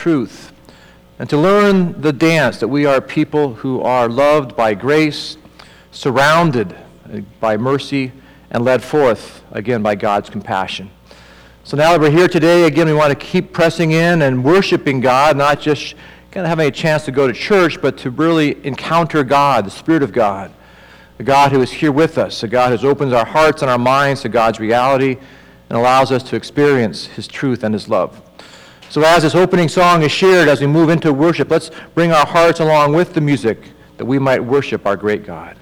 truth, and to learn the dance that we are people who are loved by grace, surrounded by mercy, and led forth, again, by God's compassion. So now that we're here today, again, we want to keep pressing in and worshiping God, not just kind of having a chance to go to church, but to really encounter God, the Spirit of God, the God who is here with us, the God who opens our hearts and our minds to God's reality and allows us to experience His truth and His love. So as this opening song is shared, as we move into worship, let's bring our hearts along with the music that we might worship our great God.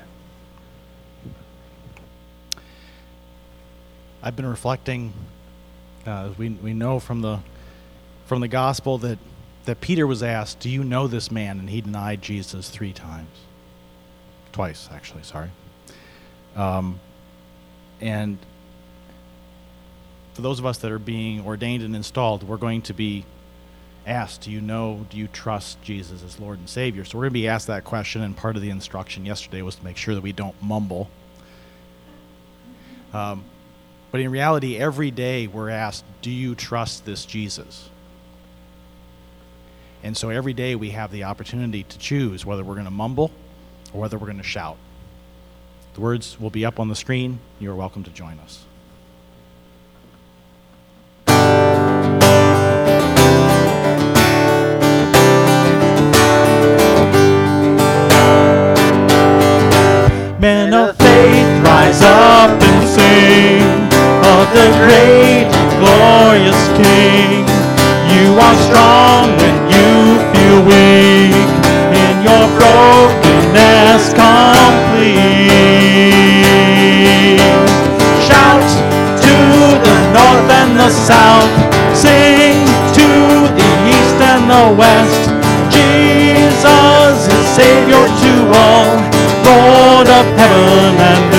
I've been reflecting, we know from the gospel that Peter was asked, "Do you know this man?" And he denied Jesus 3 times. Twice, actually, sorry. And for those of us that are being ordained and installed, we're going to be asked, do you trust Jesus as Lord and Savior? So we're going to be asked that question, and part of the instruction yesterday was to make sure that we don't mumble. But in reality, every day we're asked, do you trust this Jesus? And so every day we have the opportunity to choose whether we're going to mumble or whether we're going to shout. The words will be up on the screen. You are welcome to join us. Men of faith, rise up and sing of the great and glorious King. You are strong when you feel weak, in your brokenness complete. Shout to the north and the south, sing to the east and the west. Jesus is Savior to all, Lord of heaven and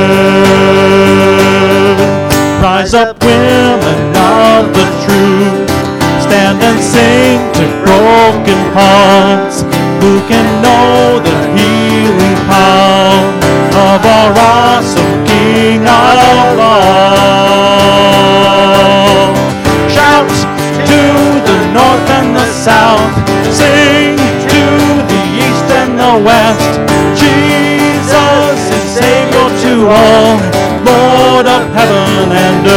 earth. Rise up, women of the truth, stand and sing to broken hearts. Who can know the healing power of our awesome King of love? Shout to the north and the south, sing to the east and the west. Jesus is Savior to all, Lord of heaven and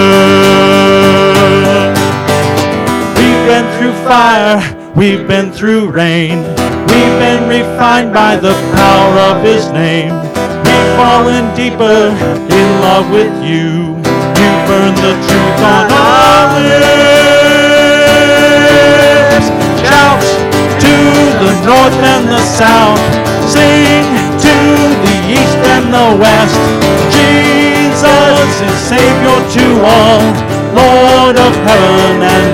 earth. We've been through fire, we've been through rain, we've been refined by the power of His name. We've fallen deeper in love with you. You burn the truth on our lips. Shout to the north and the south, sing to the east and the west. Jesus is Savior to all, Lord of heaven and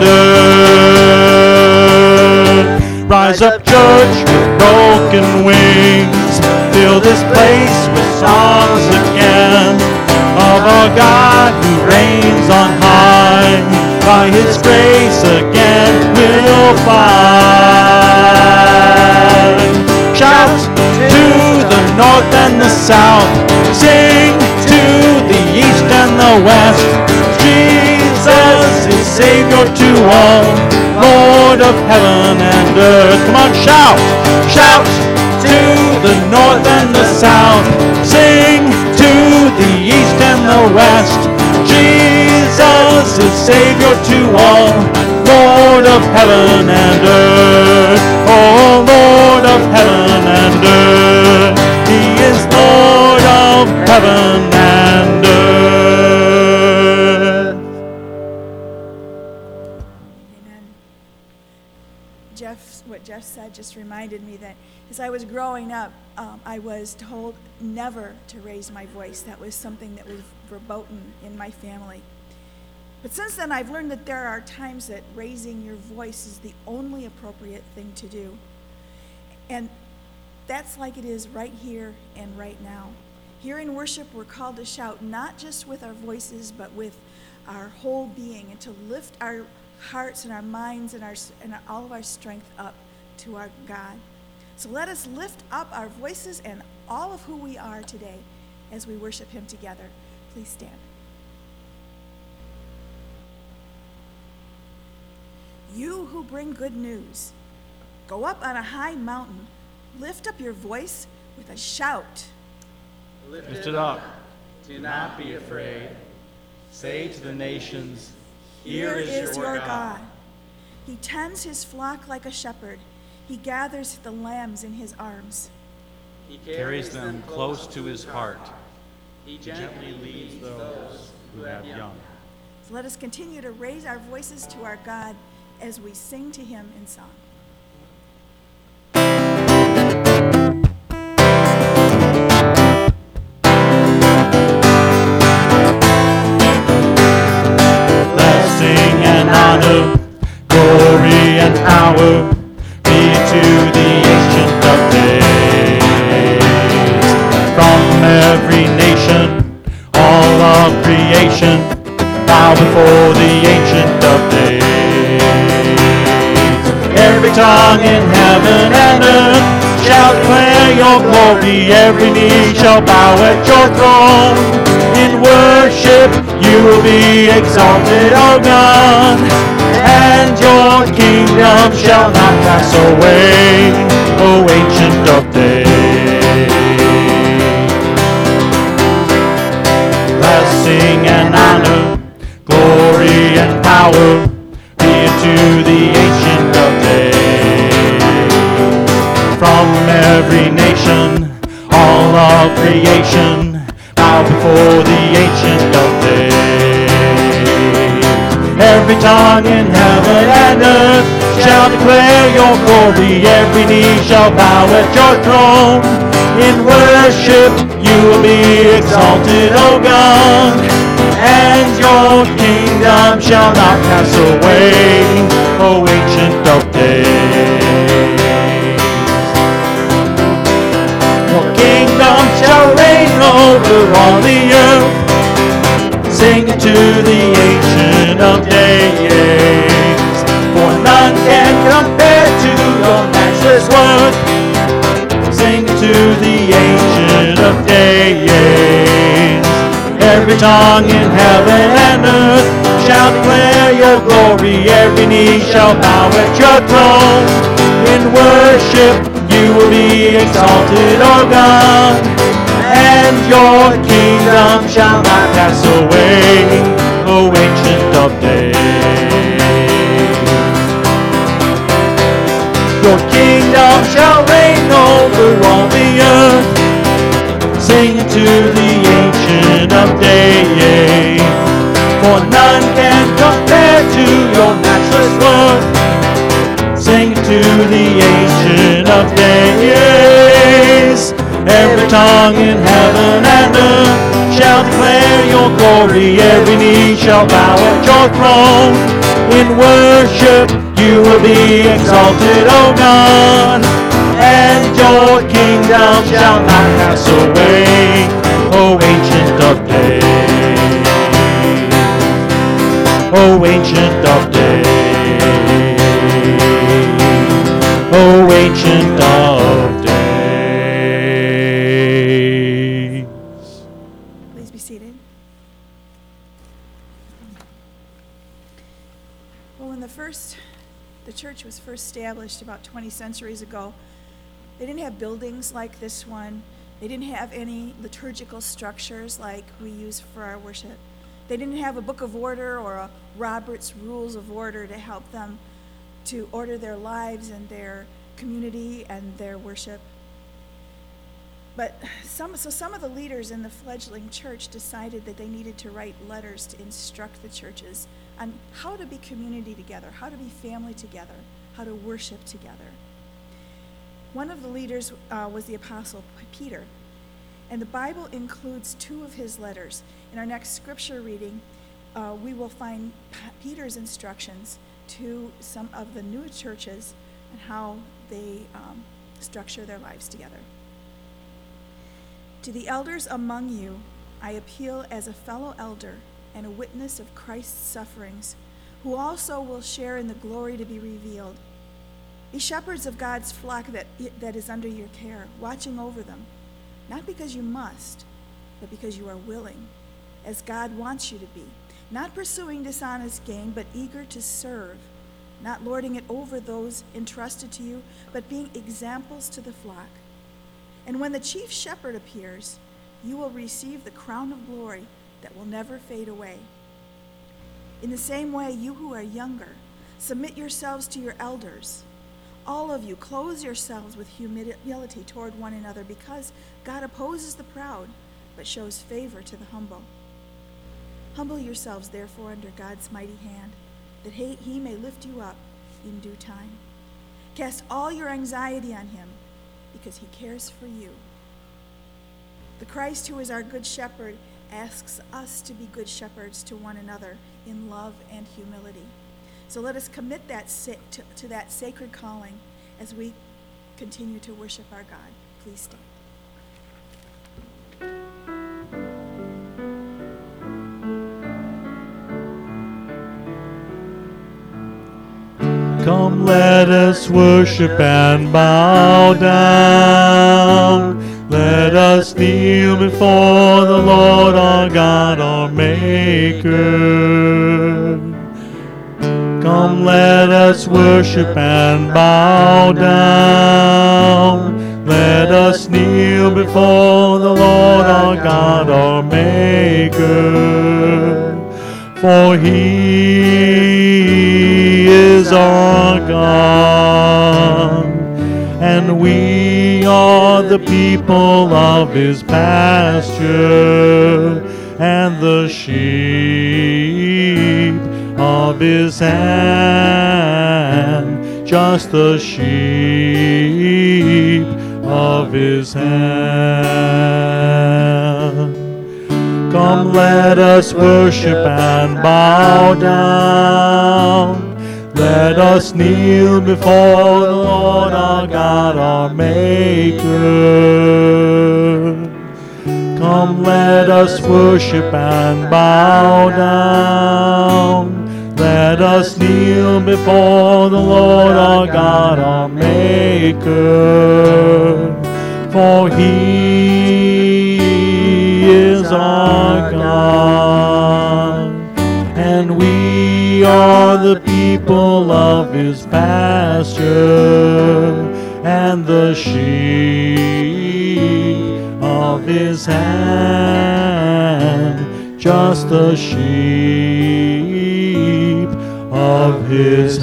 earth. Rise up, church, with broken wings, fill this place with songs again of our God who reigns on high. By His grace again we'll fly. Shout to the north and the south, sing to the east and the west. Jesus is Savior to all, Lord of heaven and earth. Come on, shout! Shout to the north and the south, sing to the east and the west. Jesus is Savior to all, Lord of heaven and earth. Oh, Lord of heaven and earth. He is Lord of heaven and earth. Amen. What Jeff said just reminded me that as I was growing up, I was told never to raise my voice. That was something that was verboten in my family. But since then, I've learned that there are times that raising your voice is the only appropriate thing to do. And that's like it is right here and right now. Here in worship, we're called to shout not just with our voices, but with our whole being, and to lift our hearts and our minds and all of our strength up to our God. So let us lift up our voices and all of who we are today as we worship Him together. Please stand. you who bring good news. Go up on a high mountain, lift up your voice with a shout. Lift it up. Do not be afraid. Say to the nations, here is your God. He tends his flock like a shepherd. He gathers the lambs in his arms. He carries them close to his heart. He gently leads those who have young. So let us continue to raise our voices to our God as we sing to him in song. Blessing and honor, glory and power be to the Ancient of Days. From every nation, all of creation, bow before the Ancient of Days. Every tongue in heaven and earth shall declare your glory. Every knee shall bow at your throne. In worship you will be exalted, O God, and your kingdom shall not pass away, O Ancient of Days. Blessing and honor, glory and power be unto the Ancient of Days. From every nation, all of creation, bow before the Ancient of Days. Every tongue in heaven and earth shall declare your glory. Every knee shall bow at your throne. In worship you will be exalted, O God, and your kingdom shall not pass away, O Ancient of Days. Your kingdom shall reign over all the earth. Sing to the Ancient of Days, for none can compare to your matchless worth. Sing to the Ancient of Days. Every tongue in heaven and earth shall declare your glory. Every knee shall bow at your throne. In worship you will be exalted, O God, and your kingdom shall not pass away, O Ancient of Days. Your kingdom shall reign over all the earth. Sing to the Ancient of Days, for none can compare to your matchless worth. Sing to the Ancient of Days. Every tongue in heaven and earth shall declare your glory. Every knee shall bow at your throne. In worship you will be exalted, O God, and your kingdom shall not pass away, O Ancient of Days. O Ancient of Days. O Ancient of Days. Please be seated. Well, when the church was first established about 20 centuries ago, they didn't have buildings like this one. They didn't have any liturgical structures like we use for our worship. They didn't have a book of order or a Robert's Rules of Order to help them to order their lives and their community and their worship. But some of the leaders in the fledgling church decided that they needed to write letters to instruct the churches on how to be community together, how to be family together, how to worship together. One of the leaders was the Apostle Peter, and the Bible includes 2 of his letters. In our next scripture reading, we will find Peter's instructions to some of the new churches and how they structure their lives together. To the elders among you, I appeal as a fellow elder and a witness of Christ's sufferings, who also will share in the glory to be revealed. Be shepherds of God's flock that is under your care, watching over them, not because you must, but because you are willing, as God wants you to be, not pursuing dishonest gain, but eager to serve, not lording it over those entrusted to you, but being examples to the flock. And when the chief shepherd appears, you will receive the crown of glory that will never fade away. In the same way, you who are younger, submit yourselves to your elders. All of you, clothe yourselves with humility toward one another, because God opposes the proud, but shows favor to the humble. Humble yourselves, therefore, under God's mighty hand, that he may lift you up in due time. Cast all your anxiety on him, because he cares for you. The Christ, who is our good shepherd, asks us to be good shepherds to one another in love and humility. So let us commit that to that sacred calling as we continue to worship our God. Please stand. Come, let us worship and bow down. Let us kneel before the Lord our God, our Maker. Come, let us worship and bow down. Let us kneel before the Lord our God, our Maker. For he is our God, and we are the people of his pasture, and the sheep of his hand, just the sheep of his hand. Come, let us worship and bow down. Let us kneel before the Lord our God, our Maker. Come, let us worship and bow down. Let us kneel before the Lord our God, our Maker. For he is our God, and we are the people of his pasture, and the sheep of his hand, just the sheep of his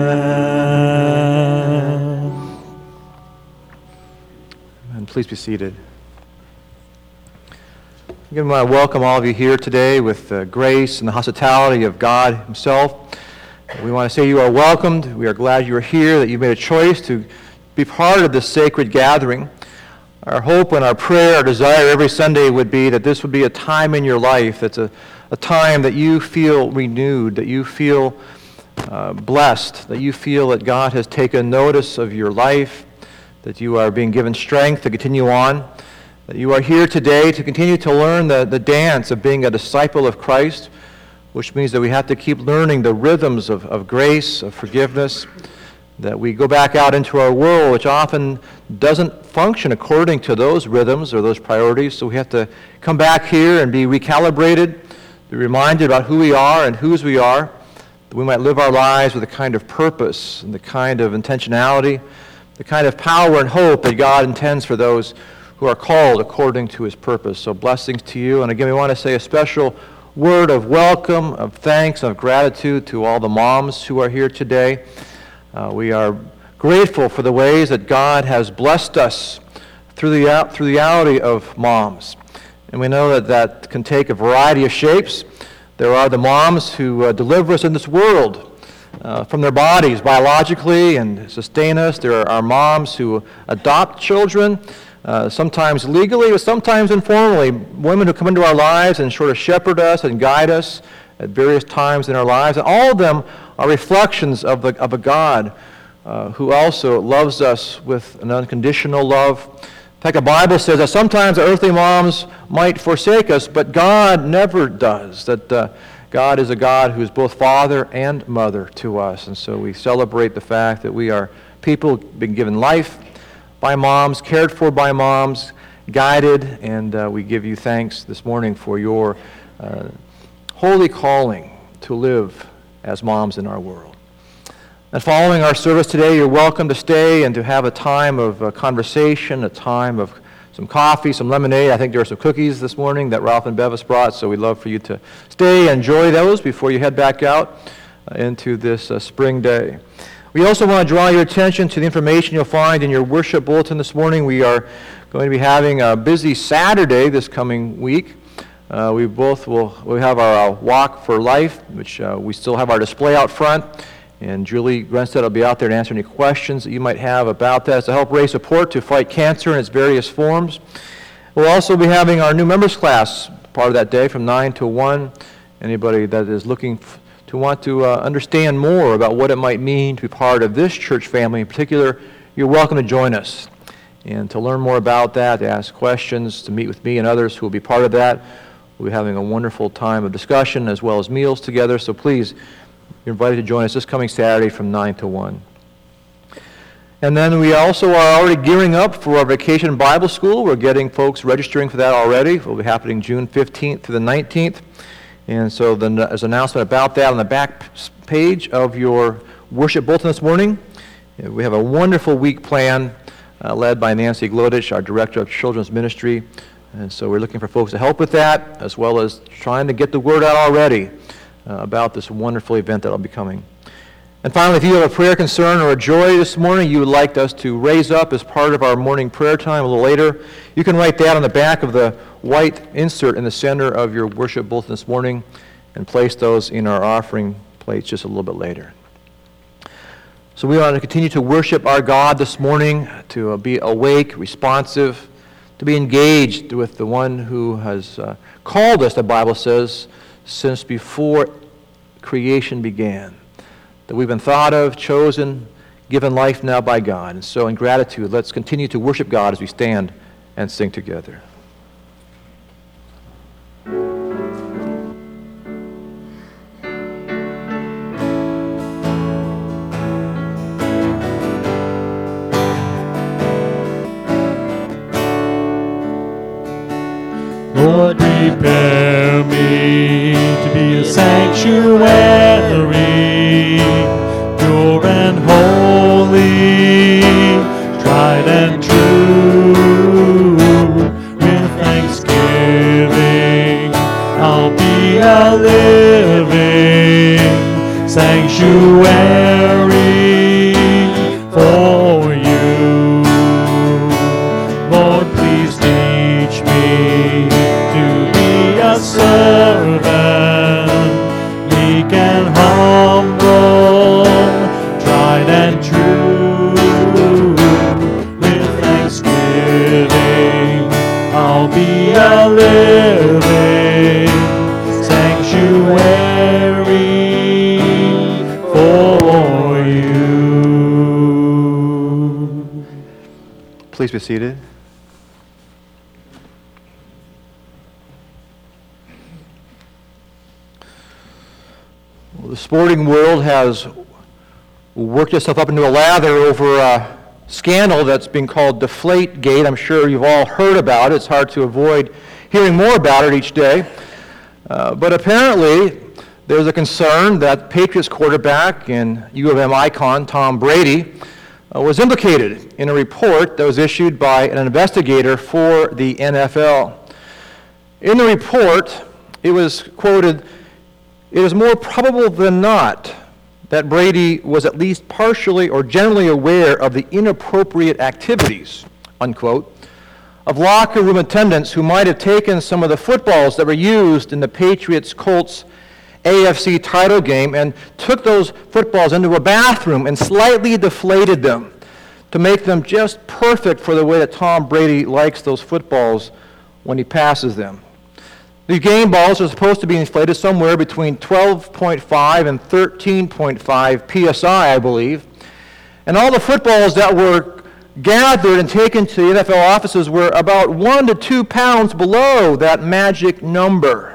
hand. And please be seated. Again, I want to welcome all of you here today with the grace and the hospitality of God himself. We want to say you are welcomed. We are glad you are here, that you made a choice to be part of this sacred gathering. Our hope and our prayer, our desire every Sunday would be that this would be a time in your life that's a time that you feel renewed, that you feel blessed, that you feel that God has taken notice of your life, that you are being given strength to continue on, that you are here today to continue to learn the dance of being a disciple of Christ, which means that we have to keep learning the rhythms of grace, of forgiveness, that we go back out into our world, which often doesn't function according to those rhythms or those priorities. So we have to come back here and be recalibrated, be reminded about who we are and whose we are, that we might live our lives with the kind of purpose and the kind of intentionality, the kind of power and hope that God intends for those who are called according to his purpose. So blessings to you. And again, we want to say a special word of welcome, of thanks, of gratitude to all the moms who are here today. We are grateful for the ways that God has blessed us through the reality of moms. And we know that can take a variety of shapes. There are the moms who deliver us in this world from their bodies biologically and sustain us. There are moms who adopt children, sometimes legally, but sometimes informally. Women who come into our lives and sort of shepherd us and guide us at various times in our lives. And all of them are reflections of a God who also loves us with an unconditional love. In fact, the Bible says that sometimes our earthly moms might forsake us, but God never does. That God is a God who is both father and mother to us. And so we celebrate the fact that we are people who've been given life by moms, cared for by moms, guided, and we give you thanks this morning for your holy calling to live as moms in our world. And following our service today, you're welcome to stay and to have a time of conversation, a time of some coffee, some lemonade. I think there are some cookies this morning that Ralph and Bevis brought, so we'd love for you to stay and enjoy those before you head back out into this spring day. We also want to draw your attention to the information you'll find in your worship bulletin this morning. We are going to be having a busy Saturday this coming week. We have our Walk for Life, which we still have our display out front. And Julie Grenstead will be out there to answer any questions that you might have about that to help raise support to fight cancer in its various forms. We'll also be having our new members class part of that day from 9 to 1. Anybody that is looking to want to understand more about what it might mean to be part of this church family in particular, you're welcome to join us. And to learn more about that, to ask questions, to meet with me and others who will be part of that, we'll be having a wonderful time of discussion as well as meals together. So please, you're invited to join us this coming Saturday from 9 to 1. And then we also are already gearing up for our Vacation Bible School. We're getting folks registering for that already. It will be happening June 15th through the 19th. And so there's an announcement about that on the back page of your worship bulletin this morning. We have a wonderful week planned led by Nancy Glodich, our Director of Children's Ministry. And so we're looking for folks to help with that, as well as trying to get the word out already about this wonderful event that will be coming. And finally, if you have a prayer concern or a joy this morning you would like us to raise up as part of our morning prayer time a little later, you can write that on the back of the white insert in the center of your worship bulletin this morning and place those in our offering plates just a little bit later. So we want to continue to worship our God this morning, to be awake, responsive, to be engaged with the one who has called us, the Bible says, since before creation began, that we've been thought of, chosen, given life now by God. And so in gratitude, let's continue to worship God as we stand and sing together. Lord, prepare me to be a sanctuary, pure and holy, tried and true. With thanksgiving, I'll be a living sanctuary for you. Lord, please teach me to be a servant, meek and humble, tried and true. With thanksgiving, I'll be a living sanctuary for you. Please be seated. Well, the sporting world has worked itself up into a lather over a scandal that's been called Deflategate. I'm sure you've all heard about it. It's hard to avoid hearing more about it each day. But apparently, there's a concern that Patriots quarterback and U of M icon Tom Brady was implicated in a report that was issued by an investigator for the NFL. In the report, it was quoted, "It is more probable than not that Brady was at least partially or generally aware of the inappropriate activities," unquote, of locker room attendants who might have taken some of the footballs that were used in the Patriots-Colts AFC title game and took those footballs into a bathroom and slightly deflated them to make them just perfect for the way that Tom Brady likes those footballs when he passes them. These game balls are supposed to be inflated somewhere between 12.5 and 13.5 psi, I believe. And all the footballs that were gathered and taken to the NFL offices were about 1 to 2 pounds below that magic number.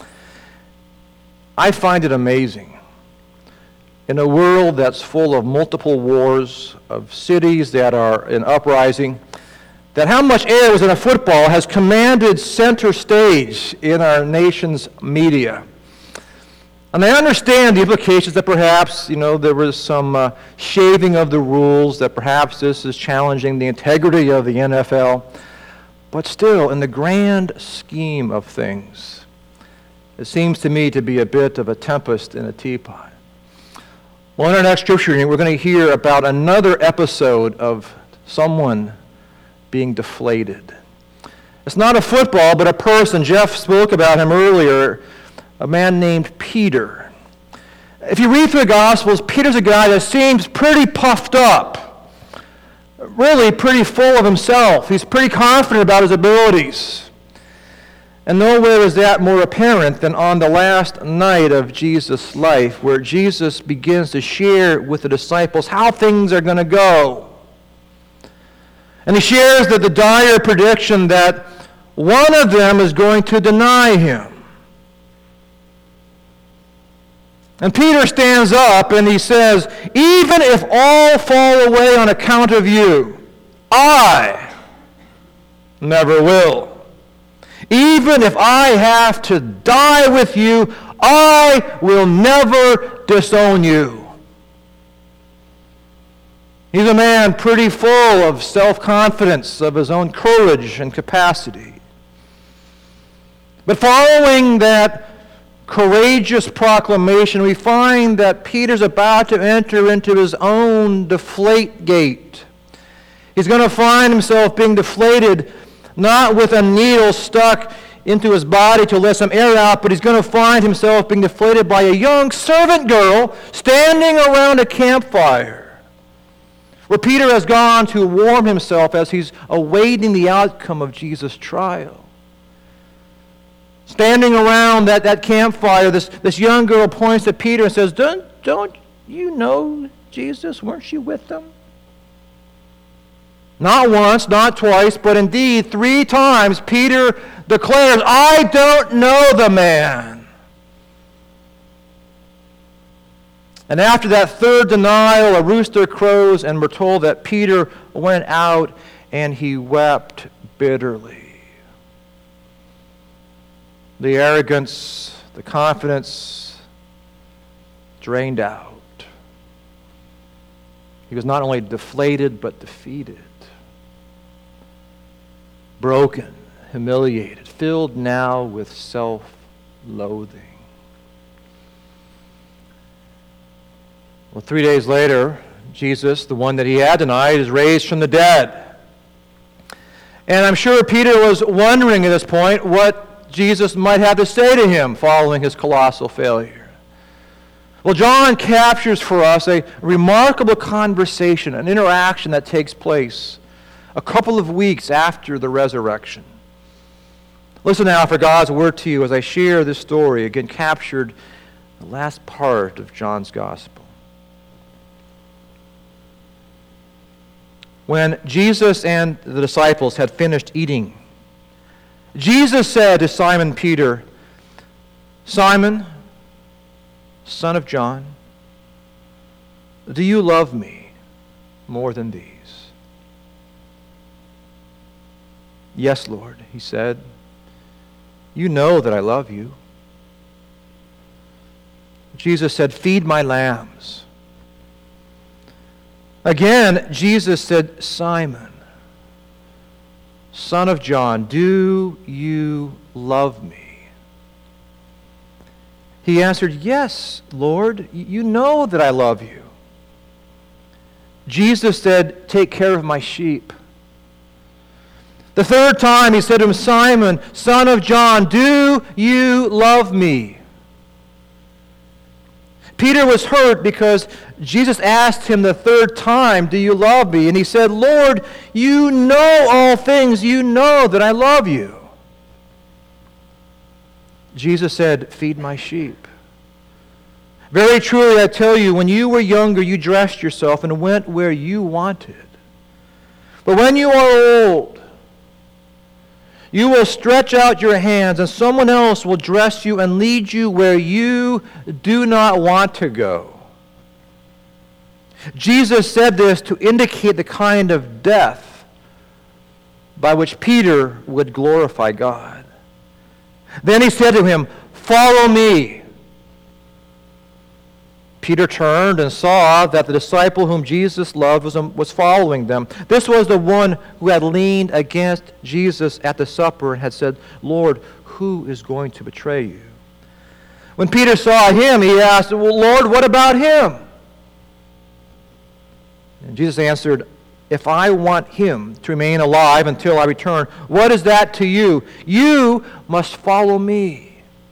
I find it amazing. In a world that's full of multiple wars, of cities that are in uprising, that how much air was in a football has commanded center stage in our nation's media. And I understand the implications that perhaps, there was some shaving of the rules, that perhaps this is challenging the integrity of the NFL. But still, in the grand scheme of things, it seems to me to be a bit of a tempest in a teapot. Well, in our next scripture reading, we're going to hear about another episode of someone being deflated. It's not a football, but a person. Jeff spoke about him earlier, a man named Peter. If you read through the Gospels, Peter's a guy that seems pretty puffed up, really pretty full of himself. He's pretty confident about his abilities. And nowhere is that more apparent than on the last night of Jesus' life, where Jesus begins to share with the disciples how things are going to go. And he shares the dire prediction that one of them is going to deny him. And Peter stands up and he says, "Even if all fall away on account of you, I never will. Even if I have to die with you, I will never disown you." He's a man pretty full of self-confidence, of his own courage and capacity. But following that courageous proclamation, we find that Peter's about to enter into his own deflate gate. He's going to find himself being deflated, not with a needle stuck into his body to let some air out, but he's going to find himself being deflated by a young servant girl standing around a campfire, where Peter has gone to warm himself as he's awaiting the outcome of Jesus' trial. Standing around that campfire, this young girl points to Peter and says, Don't you know Jesus? Weren't you with them? Not once, not twice, but indeed 3 times Peter declares, "I don't know the man." And after that third denial, a rooster crows, and we're told that Peter went out and he wept bitterly. The arrogance, the confidence drained out. He was not only deflated, but defeated. Broken, humiliated, filled now with self-loathing. Well, 3 days later, Jesus, the one that he had denied, is raised from the dead. And I'm sure Peter was wondering at this point what Jesus might have to say to him following his colossal failure. Well, John captures for us a remarkable conversation, an interaction that takes place a couple of weeks after the resurrection. Listen now for God's word to you as I share this story, again captured in the last part of John's Gospel. When Jesus and the disciples had finished eating, Jesus said to Simon Peter, "Simon, son of John, do you love me more than these?" "Yes, Lord," he said. "You know that I love you." Jesus said, "Feed my lambs." Again, Jesus said, "Simon, son of John, do you love me?" He answered, "Yes, Lord, you know that I love you." Jesus said, "Take care of my sheep." The third time he said to him, "Simon, son of John, do you love me?" Peter was hurt because Jesus asked him the third time, "Do you love me?" And he said, "Lord, you know all things. You know that I love you." Jesus said, "Feed my sheep. Very truly I tell you, when you were younger, you dressed yourself and went where you wanted. But when you are old, you will stretch out your hands, and someone else will dress you and lead you where you do not want to go." Jesus said this to indicate the kind of death by which Peter would glorify God. Then he said to him, "Follow me." Peter turned and saw that the disciple whom Jesus loved was following them. This was the one who had leaned against Jesus at the supper and had said, "Lord, who is going to betray you?" When Peter saw him, he asked, "Well, Lord, what about him?" And Jesus answered, "If I want him to remain alive until I return, what is that to you? You must follow me."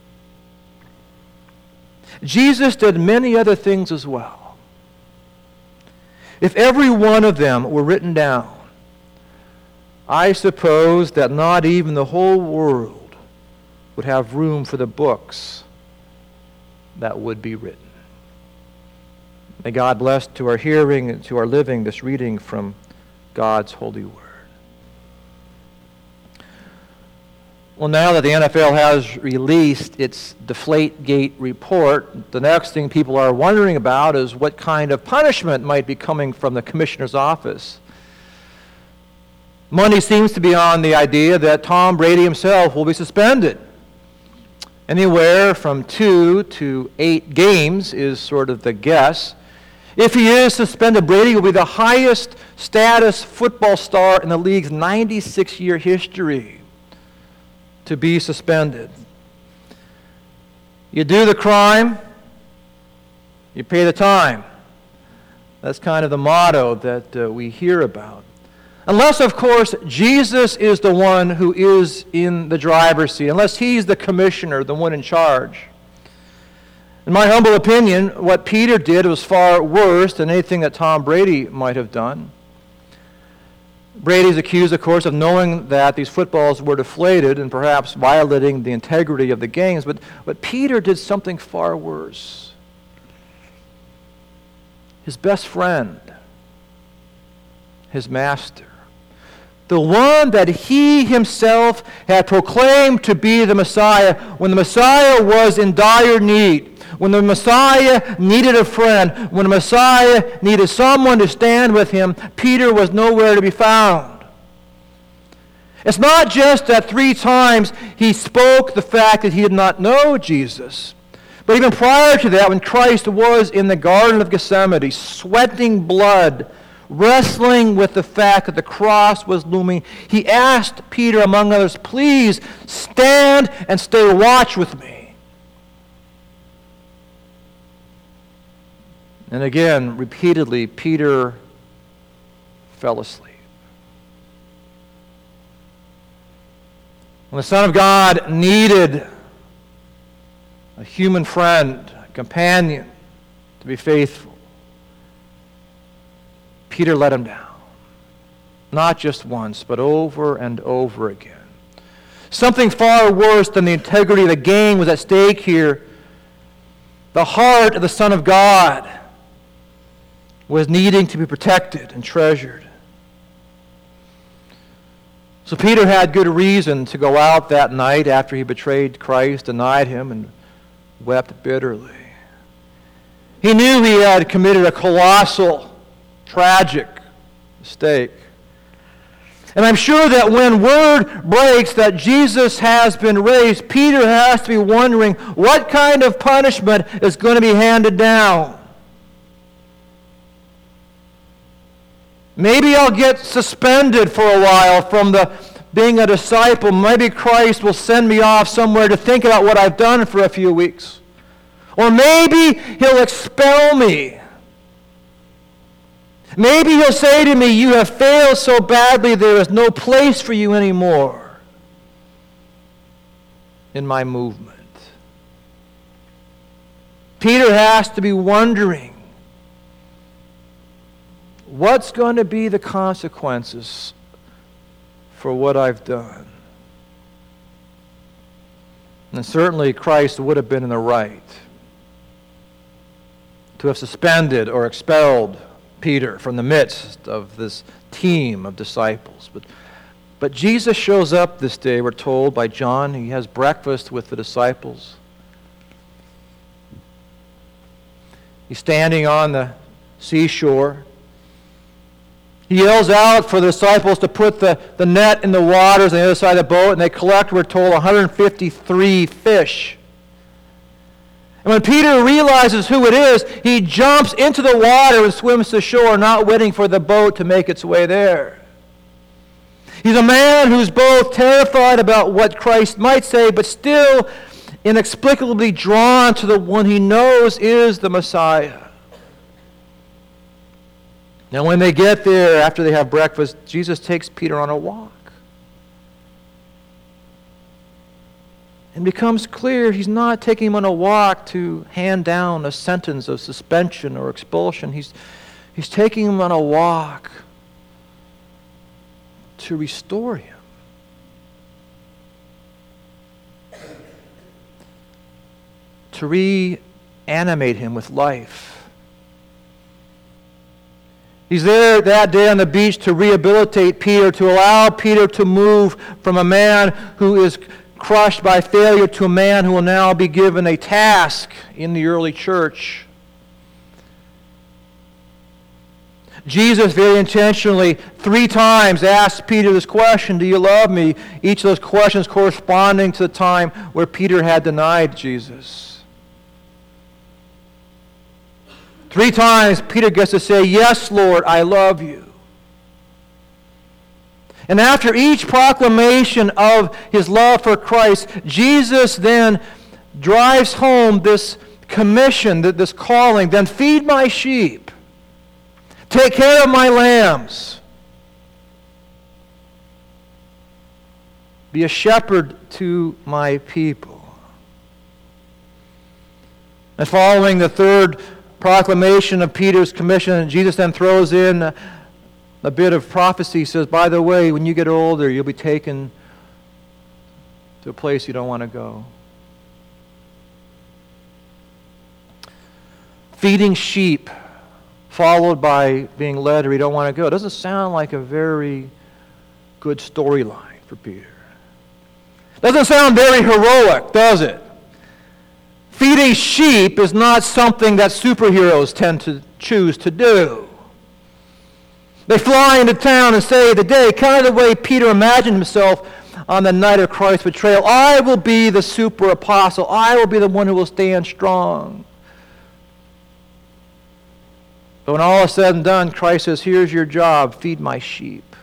Jesus did many other things as well. If every one of them were written down, I suppose that not even the whole world would have room for the books that would be written. May God bless to our hearing and to our living this reading from God's holy word. Well, now that the NFL has released its Deflategate report, the next thing people are wondering about is what kind of punishment might be coming from the commissioner's office. Money seems to be on the idea that Tom Brady himself will be suspended. Anywhere from 2 to 8 games is sort of the guess. If he is suspended, Brady will be the highest status football star in the league's 96-year history to be suspended. You do the crime, you pay the time. That's kind of the motto that we hear about. Unless, of course, Jesus is the one who is in the driver's seat, unless he's the commissioner, the one in charge. In my humble opinion, what Peter did was far worse than anything that Tom Brady might have done. Brady's accused, of course, of knowing that these footballs were deflated and perhaps violating the integrity of the games, but Peter did something far worse. His best friend, his master, the one that he himself had proclaimed to be the Messiah, when the Messiah was in dire need, when the Messiah needed a friend, when the Messiah needed someone to stand with him, Peter was nowhere to be found. It's not just that 3 times he spoke the fact that he did not know Jesus, but even prior to that, when Christ was in the Garden of Gethsemane, sweating blood, wrestling with the fact that the cross was looming, he asked Peter, among others, "Please stand and stay watch with me." And again, repeatedly, Peter fell asleep. When the Son of God needed a human friend, a companion to be faithful, Peter let him down. Not just once, but over and over again. Something far worse than the integrity of the game was at stake here. The heart of the Son of God was needing to be protected and treasured. So Peter had good reason to go out that night after he betrayed Christ, denied him, and wept bitterly. He knew he had committed a colossal, tragic mistake. And I'm sure that when word breaks that Jesus has been raised, Peter has to be wondering what kind of punishment is going to be handed down. Maybe I'll get suspended for a while from being a disciple. Maybe Christ will send me off somewhere to think about what I've done for a few weeks. Or maybe he'll expel me. Maybe he'll say to me, "You have failed so badly, there is no place for you anymore in my movement." Peter has to be wondering, what's going to be the consequences for what I've done? And certainly Christ would have been in the right to have suspended or expelled Peter from the midst of this team of disciples. But Jesus shows up this day, we're told by John. He has breakfast with the disciples. He's standing on the seashore. He yells out for the disciples to put the net in the waters on the other side of the boat, and they collect, we're told, 153 fish. And when Peter realizes who it is, he jumps into the water and swims to shore, not waiting for the boat to make its way there. He's a man who's both terrified about what Christ might say, but still inexplicably drawn to the one he knows is the Messiah. Now, when they get there, after they have breakfast, Jesus takes Peter on a walk. And it becomes clear he's not taking him on a walk to hand down a sentence of suspension or expulsion. He's taking him on a walk to restore him. To reanimate him with life. He's there that day on the beach to rehabilitate Peter, to allow Peter to move from a man who is crushed by failure to a man who will now be given a task in the early church. Jesus very intentionally 3 times asked Peter this question, do you love me? Each of those questions corresponding to the time where Peter had denied Jesus. 3 times Peter gets to say, yes, Lord, I love you. And after each proclamation of his love for Christ, Jesus then drives home this commission, this calling, then feed my sheep. Take care of my lambs. Be a shepherd to my people. And following the third proclamation of Peter's commission, Jesus then throws in a bit of prophecy. He says, by the way, when you get older, you'll be taken to a place you don't want to go. Feeding sheep, followed by being led where you don't want to go. It doesn't sound like a very good storyline for Peter. Doesn't sound very heroic, does it? Feeding sheep is not something that superheroes tend to choose to do. They fly into town and say the day, kind of the way Peter imagined himself on the night of Christ's betrayal, I will be the super apostle. I will be the one who will stand strong. But when all is said and done, Christ says, here's your job, feed my sheep.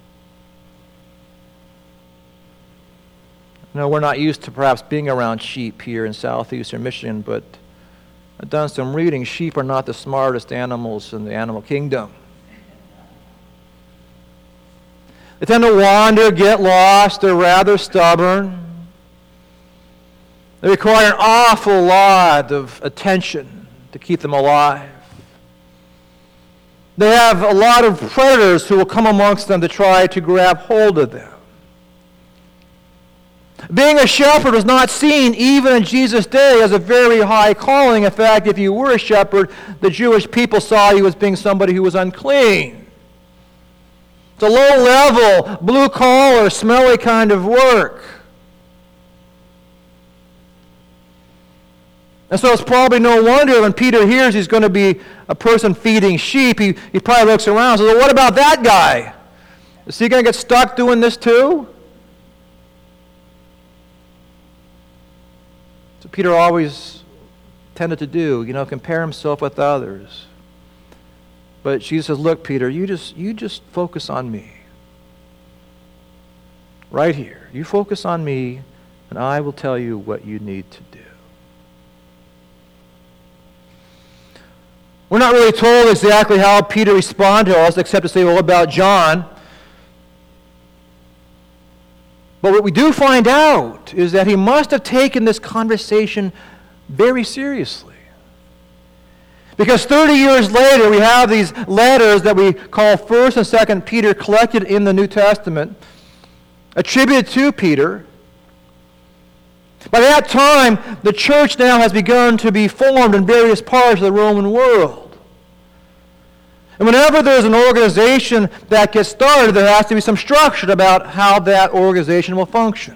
No, we're not used to perhaps being around sheep here in southeastern Michigan, but I've done some reading. Sheep are not the smartest animals in the animal kingdom. They tend to wander, get lost. They're rather stubborn. They require an awful lot of attention to keep them alive. They have a lot of predators who will come amongst them to try to grab hold of them. Being a shepherd was not seen even in Jesus' day as a very high calling. In fact, if you were a shepherd, the Jewish people saw you as being somebody who was unclean. It's a low-level, blue-collar, smelly kind of work. And so it's probably no wonder when Peter hears he's going to be a person feeding sheep, he probably looks around and says, well, what about that guy? Is he going to get stuck doing this too? So Peter always tended to do, compare himself with others. But Jesus says, look, Peter, you just focus on me. Right here. You focus on me, and I will tell you what you need to do. We're not really told exactly how Peter responded to us, except to say, well, what about John? But what we do find out is that he must have taken this conversation very seriously. Because 30 years later, we have these letters that we call 1st and 2nd Peter collected in the New Testament, attributed to Peter. By that time, the church now has begun to be formed in various parts of the Roman world. And whenever there's an organization that gets started, there has to be some structure about how that organization will function.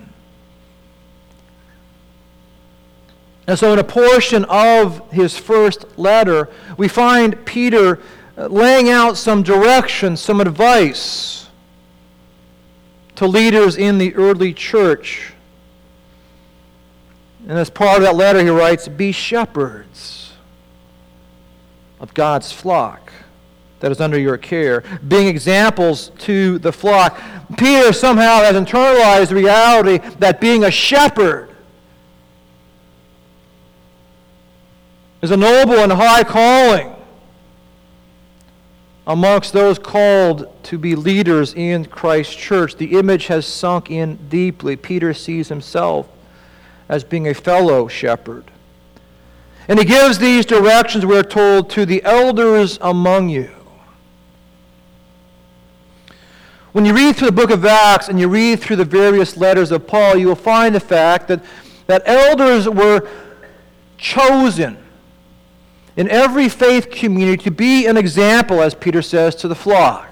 And so in a portion of his first letter, we find Peter laying out some direction, some advice to leaders in the early church. And as part of that letter, he writes, be shepherds of God's flock that is under your care, being examples to the flock. Peter somehow has internalized the reality that being a shepherd is a noble and high calling amongst those called to be leaders in Christ's church. The image has sunk in deeply. Peter sees himself as being a fellow shepherd. And he gives these directions, we're told, to the elders among you. When you read through the book of Acts and you read through the various letters of Paul, you will find the fact that elders were chosen in every faith community to be an example, as Peter says, to the flock.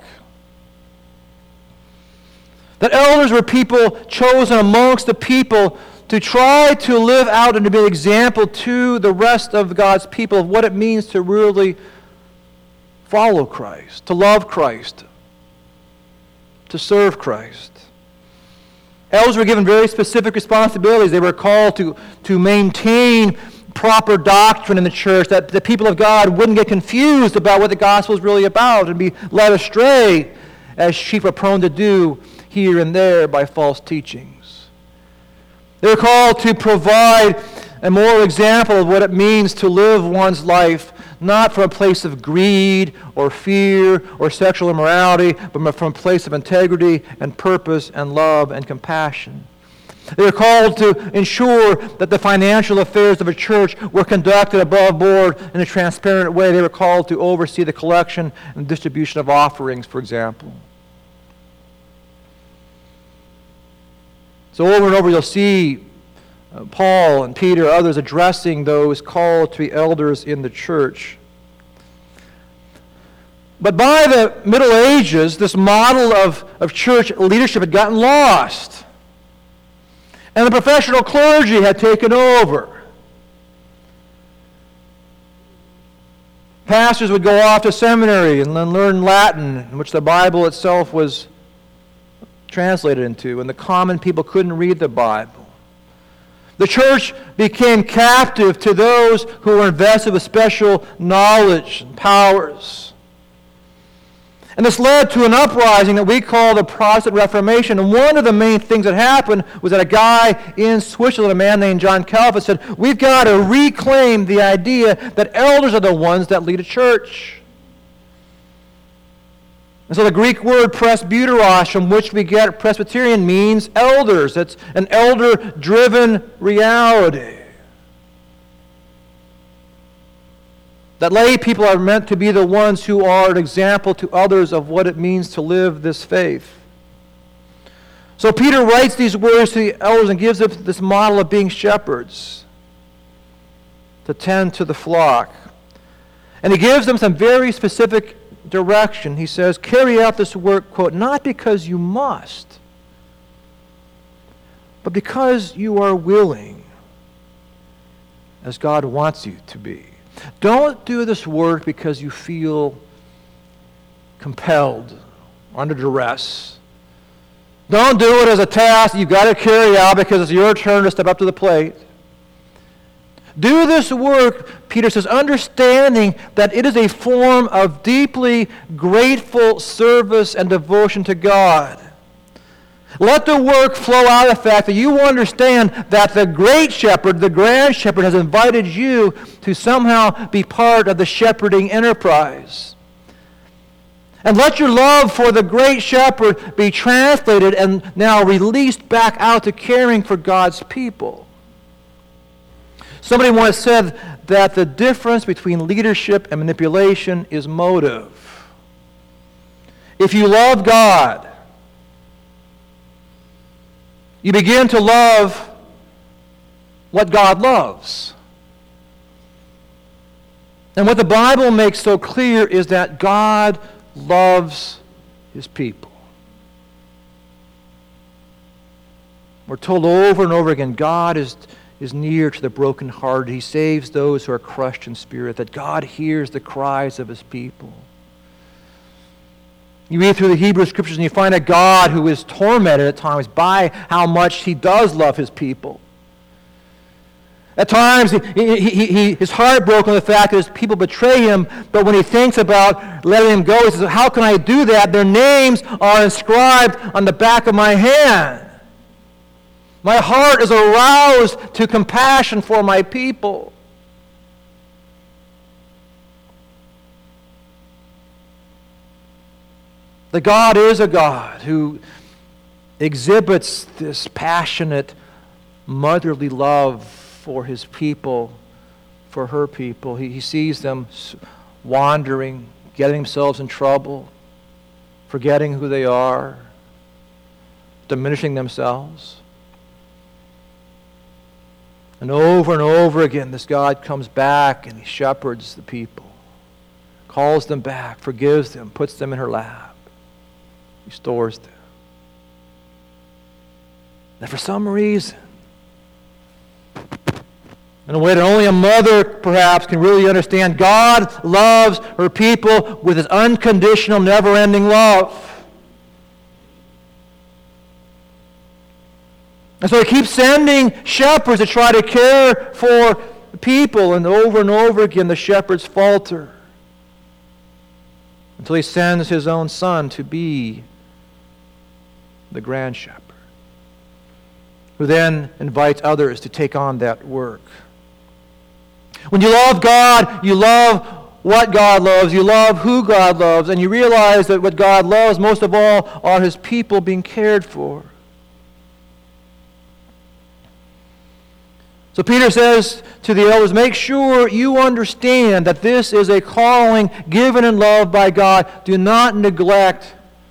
That elders were people chosen amongst the people to try to live out and to be an example to the rest of God's people of what it means to really follow Christ, to love Christ, to serve Christ. Elders were given very specific responsibilities. They were called to maintain proper doctrine in the church, that the people of God wouldn't get confused about what the gospel is really about and be led astray, as sheep are prone to do here and there by false teachings. They were called to provide a moral example of what it means to live one's life not from a place of greed or fear or sexual immorality, but from a place of integrity and purpose and love and compassion. They were called to ensure that the financial affairs of a church were conducted above board in a transparent way. They were called to oversee the collection and distribution of offerings, for example. So over and over you'll see Paul and Peter, others addressing those called to be elders in the church. But by the Middle Ages, this model of church leadership had gotten lost. And the professional clergy had taken over. Pastors would go off to seminary and then learn Latin, which the Bible itself was translated into, and the common people couldn't read the Bible. The church became captive to those who were invested with special knowledge and powers. And this led to an uprising that we call the Protestant Reformation. And one of the main things that happened was that a guy in Switzerland, a man named John Calvin, said, we've got to reclaim the idea that elders are the ones that lead a church. And so the Greek word presbyteros, from which we get Presbyterian, means elders. It's an elder-driven reality. That lay people are meant to be the ones who are an example to others of what it means to live this faith. So Peter writes these words to the elders and gives them this model of being shepherds, to tend to the flock. And he gives them some very specific direction. He says, carry out this work, quote, not because you must, but because you are willing, as God wants you to be. Don't do this work because you feel compelled, under duress. Don't do it as a task you've got to carry out because it's your turn to step up to the plate. Do this work, Peter says, understanding that it is a form of deeply grateful service and devotion to God. Let the work flow out of the fact that you understand that the great shepherd, the grand shepherd, has invited you to somehow be part of the shepherding enterprise. And let your love for the great shepherd be translated and now released back out to caring for God's people. Somebody once said that the difference between leadership and manipulation is motive. If you love God, you begin to love what God loves. And what the Bible makes so clear is that God loves His people. We're told over and over again, God is near to the brokenhearted. He saves those who are crushed in spirit, that God hears the cries of His people. You read through the Hebrew Scriptures and you find a God who is tormented at times by how much He does love His people. At times, his heart broken on the fact that his people betray him, but when he thinks about letting him go, he says, how can I do that? Their names are inscribed on the back of my hand. My heart is aroused to compassion for my people. That God is a God who exhibits this passionate, motherly love for his people, for her people. He sees them wandering, getting themselves in trouble, forgetting who they are, diminishing themselves. And over again, this God comes back and he shepherds the people, calls them back, forgives them, puts them in her lap, restores them. And for some reason, in a way that only a mother perhaps can really understand, God loves her people with his unconditional, never-ending love. And so he keeps sending shepherds to try to care for people, and over again the shepherds falter until he sends his own son to be the grand shepherd, who then invites others to take on that work. When you love God, you love what God loves, you love who God loves, and you realize that what God loves most of all are his people being cared for. So Peter says to the elders, make sure you understand that this is a calling given in love by God. Do not neglect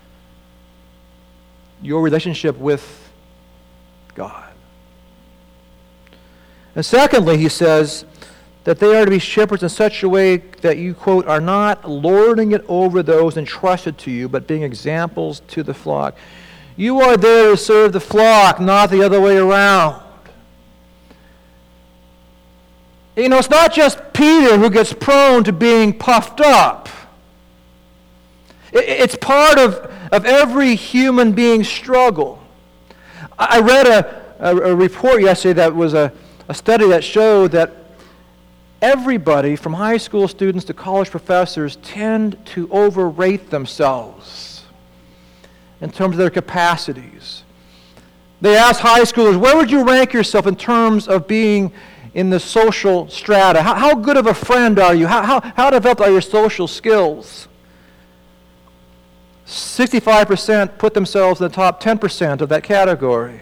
your relationship with God. And secondly, he says that they are to be shepherds in such a way that you, quote, are not lording it over those entrusted to you, but being examples to the flock. You are there to serve the flock, not the other way around. You know, it's not just Peter who gets prone to being puffed up. It's part of every human being's struggle. I read a report yesterday that was a study that showed that everybody, from high school students to college professors, tend to overrate themselves in terms of their capacities. They asked high schoolers, where would you rank yourself in terms of being in the social strata? How good of a friend are you? How developed are your social skills? 65% put themselves in the top 10% of that category.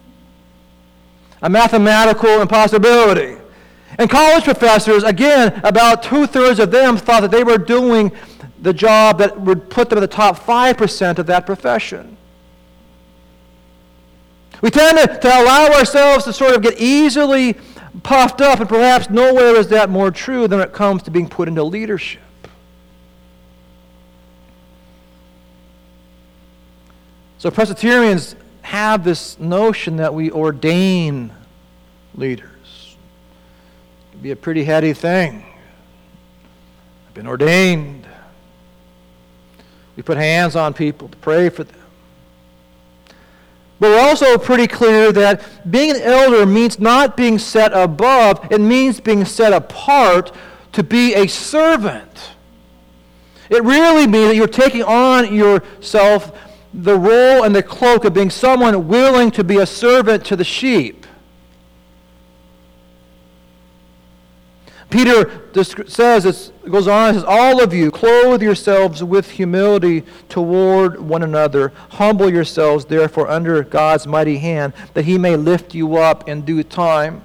A mathematical impossibility. And college professors, again, about 2/3 of them thought that they were doing the job that would put them in the top 5% of that profession. We tend to allow ourselves to sort of get easily puffed up, and perhaps nowhere is that more true than when it comes to being put into leadership. So Presbyterians have this notion that we ordain leaders. It can be a pretty heady thing. I've been ordained. We put hands on people to pray for them. But we're also pretty clear that being an elder means not being set above, it means being set apart to be a servant. It really means that you're taking on yourself the role and the cloak of being someone willing to be a servant to the sheep. Peter goes on and says, all of you, clothe yourselves with humility toward one another. Humble yourselves, therefore, under God's mighty hand, that he may lift you up in due time.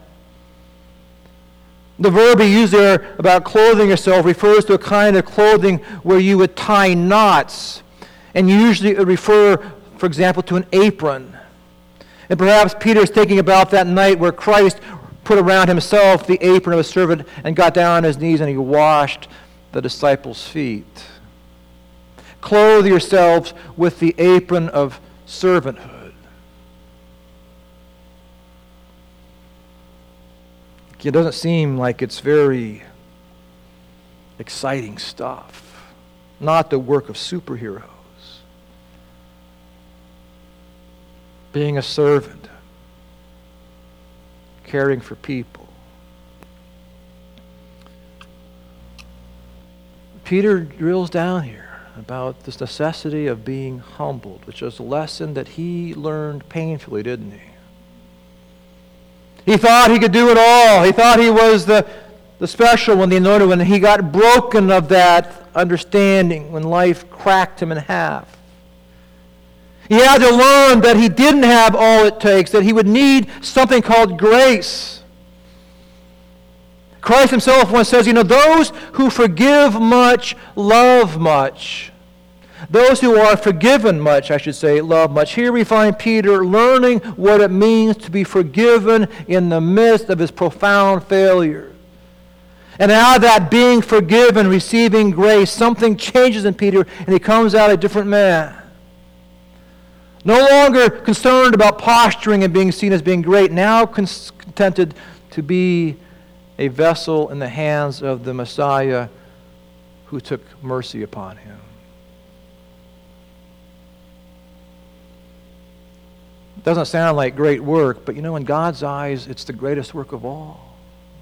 The verb he used there about clothing yourself refers to a kind of clothing where you would tie knots. And usually it would refer, for example, to an apron. And perhaps Peter's thinking about that night where Christ put around himself the apron of a servant and got down on his knees and he washed the disciples' feet. Clothe yourselves with the apron of servanthood. It doesn't seem like it's very exciting stuff. Not the work of superheroes. Being a servant. Caring for people. Peter drills down here about this necessity of being humbled, which is a lesson that he learned painfully, didn't he? He thought he could do it all. He thought he was the special one, the anointed one. He got broken of that understanding when life cracked him in half. He had to learn that he didn't have all it takes, that he would need something called grace. Christ himself once says, those who forgive much love much. Those who are forgiven much, I should say, love much. Here we find Peter learning what it means to be forgiven in the midst of his profound failure. And out of that being forgiven, receiving grace, something changes in Peter, and he comes out a different man. No longer concerned about posturing and being seen as being great, now contented to be a vessel in the hands of the Messiah who took mercy upon him. It doesn't sound like great work, but in God's eyes, it's the greatest work of all.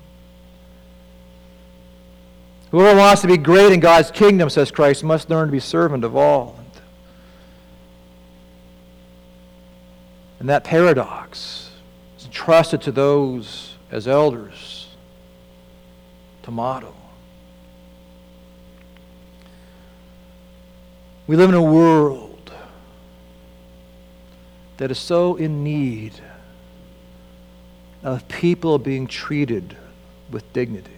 Whoever wants to be great in God's kingdom, says Christ, must learn to be servant of all. And that paradox is entrusted to those as elders to model. We live in a world that is so in need of people being treated with dignity,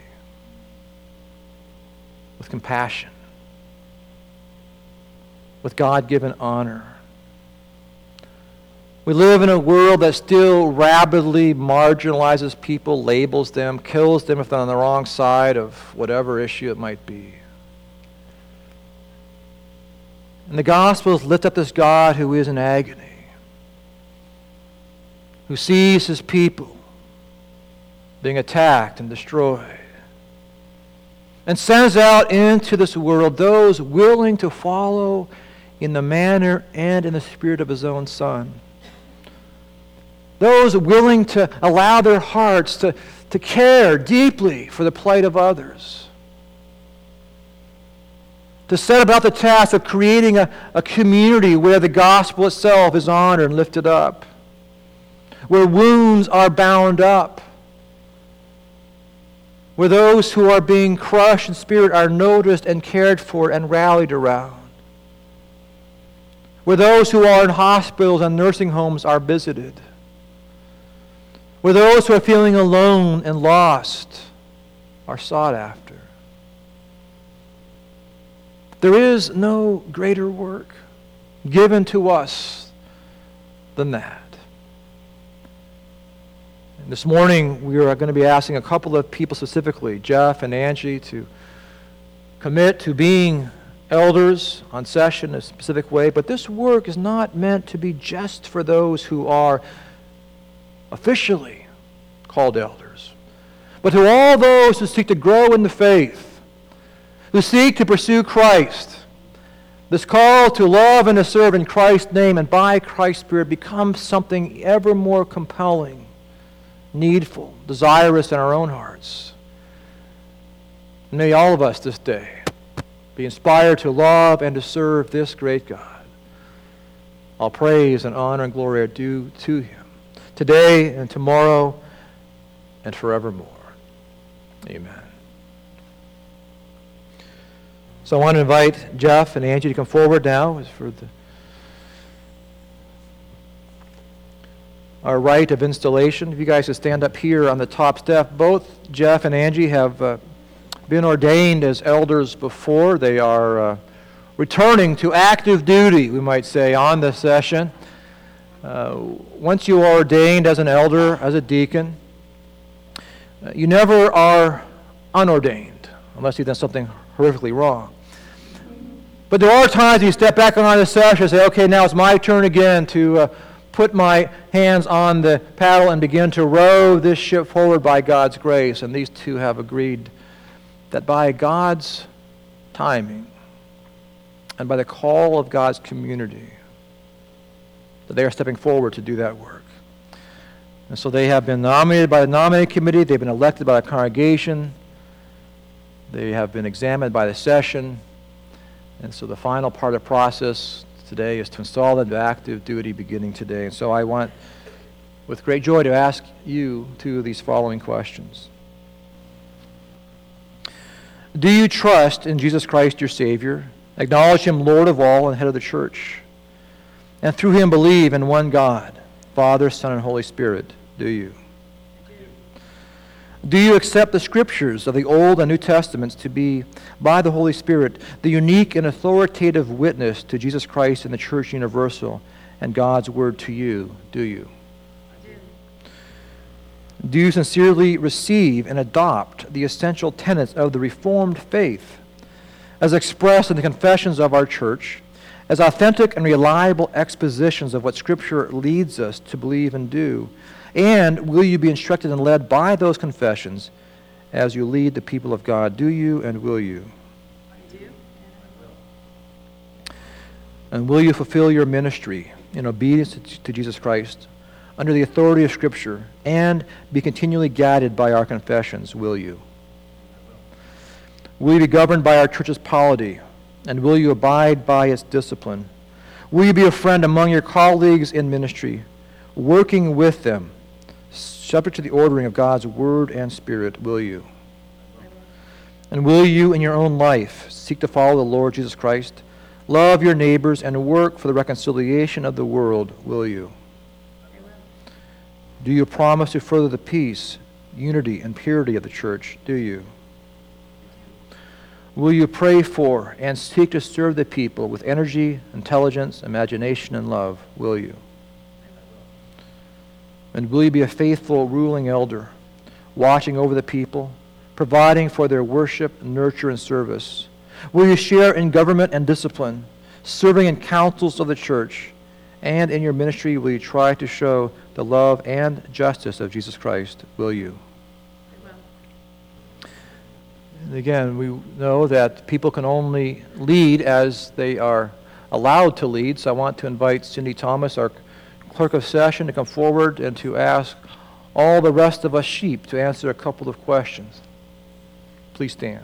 with compassion, with God-given honor. We live in a world that still rapidly marginalizes people, labels them, kills them if they're on the wrong side of whatever issue it might be. And the Gospels lift up this God who is in agony, who sees his people being attacked and destroyed, and sends out into this world those willing to follow in the manner and in the spirit of his own Son. Those willing to allow their hearts to care deeply for the plight of others. To set about the task of creating a community where the gospel itself is honored and lifted up. Where wounds are bound up. Where those who are being crushed in spirit are noticed and cared for and rallied around. Where those who are in hospitals and nursing homes are visited. Where those who are feeling alone and lost are sought after. There is no greater work given to us than that. And this morning we are going to be asking a couple of people specifically, Jeff and Angie, to commit to being elders on session in a specific way. But this work is not meant to be just for those who are officially called elders, but to all those who seek to grow in the faith, who seek to pursue Christ. This call to love and to serve in Christ's name and by Christ's Spirit becomes something ever more compelling, needful, desirous in our own hearts. May all of us this day be inspired to love and to serve this great God. All praise and honor and glory are due to him, today and tomorrow and forevermore. Amen. So I want to invite Jeff and Angie to come forward now for our rite of installation. If you guys would stand up here on the top step. Both Jeff and Angie have been ordained as elders before. They are returning to active duty, we might say, on this session. Once you are ordained as an elder, as a deacon, you never are unordained, unless you've done something horrifically wrong. But there are times you step back on the session and say, okay, now it's my turn again to put my hands on the paddle and begin to row this ship forward by God's grace. And these two have agreed that by God's timing and by the call of God's community, that they are stepping forward to do that work. And so they have been nominated by the nominating committee. They've been elected by the congregation. They have been examined by the session, and so the final part of the process today is to install them to active duty beginning today. And so I want, with great joy, to ask you two of these following questions. Do you trust in Jesus Christ, your Savior, acknowledge Him Lord of all and head of the church, and through Him believe in one God, Father, Son, and Holy Spirit? Do you? Do you accept the Scriptures of the Old and New Testaments to be, by the Holy Spirit, the unique and authoritative witness to Jesus Christ and the Church Universal and God's Word to you? Do you? Do you sincerely receive and adopt the essential tenets of the Reformed faith as expressed in the confessions of our church as authentic and reliable expositions of what Scripture leads us to believe and do? And will you be instructed and led by those confessions as you lead the people of God? Do you and will you? I do, and I will. And will you fulfill your ministry in obedience to Jesus Christ under the authority of Scripture and be continually guided by our confessions? Will you? Will you be governed by our church's polity, and will you abide by its discipline? Will you be a friend among your colleagues in ministry, working with them, subject to the ordering of God's Word and Spirit? Will you? And will you in your own life seek to follow the Lord Jesus Christ, love your neighbors, and work for the reconciliation of the world? Will you? Do you promise to further the peace, unity, and purity of the church? Do you? Will you pray for and seek to serve the people with energy, intelligence, imagination, and love? Will you? And will you be a faithful ruling elder, watching over the people, providing for their worship, nurture, and service? Will you share in government and discipline, serving in councils of the church? And in your ministry, will you try to show the love and justice of Jesus Christ? Will you? I will. And again, we know that people can only lead as they are allowed to lead. So I want to invite Cindy Thomas, our clerk of session, to come forward and to ask all the rest of us sheep to answer a couple of questions. Please stand.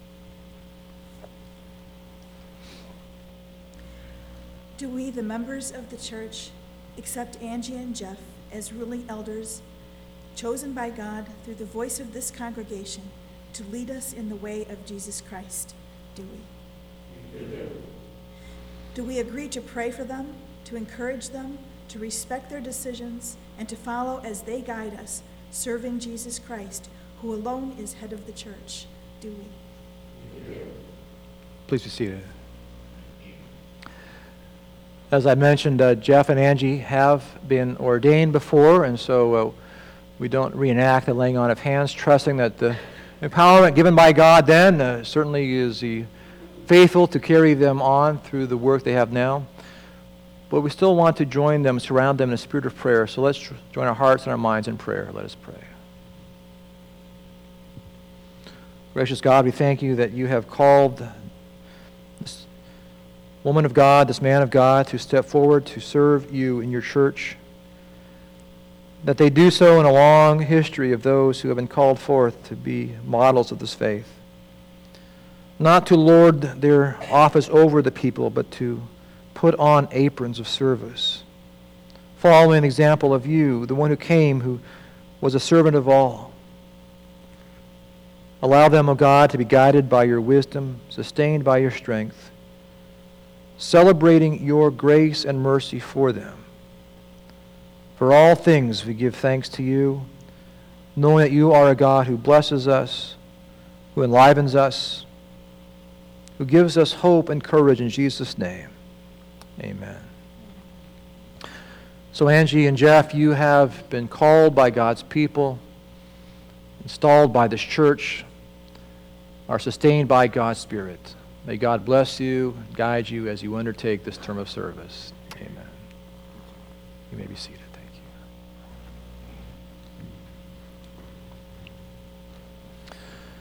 Do we, the members of the church, accept Angie and Jeff as ruling elders, chosen by God through the voice of this congregation to lead us in the way of Jesus Christ? Do we? Do we agree to pray for them, to encourage them, to respect their decisions, and to follow as they guide us, serving Jesus Christ, who alone is head of the church? Do we? Please be seated. As I mentioned, Jeff and Angie have been ordained before, and so we don't reenact the laying on of hands, trusting that the empowerment given by God then certainly is faithful to carry them on through the work they have now. But we still want to join them, surround them in a spirit of prayer. So let's join our hearts and our minds in prayer. Let us pray. Gracious God, we thank you that you have called this woman of God, this man of God, to step forward to serve you in your church, that they do so in a long history of those who have been called forth to be models of this faith. Not to lord their office over the people, but to put on aprons of service, following the example of you, the one who came, who was a servant of all. Allow them, O God, to be guided by your wisdom, sustained by your strength, celebrating your grace and mercy for them. For all things we give thanks to you, knowing that you are a God who blesses us, who enlivens us, who gives us hope and courage in Jesus' name. Amen. So Angie and Jeff, you have been called by God's people, installed by this church, are sustained by God's Spirit. May God bless you, guide you as you undertake this term of service. Amen. You may be seated. Thank you.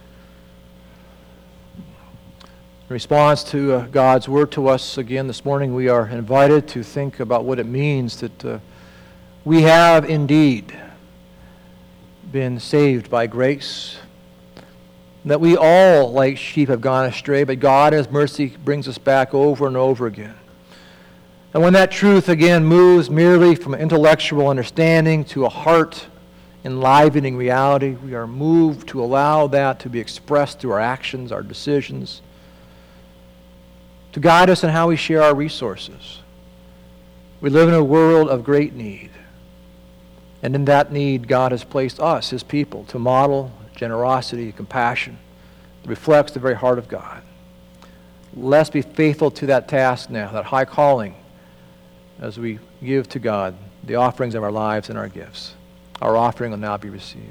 In response to God's word to us again this morning, we are invited to think about what it means that we have indeed been saved by grace, that we all, like sheep, have gone astray, but God in His mercy brings us back over and over again. And when that truth again moves merely from intellectual understanding to a heart enlivening reality, we are moved to allow that to be expressed through our actions, our decisions, to guide us in how we share our resources. We live in a world of great need. And in that need, God has placed us, His people, to model generosity, compassion, that reflects the very heart of God. Let's be faithful to that task now, that high calling, as we give to God the offerings of our lives and our gifts. Our offering will now be received.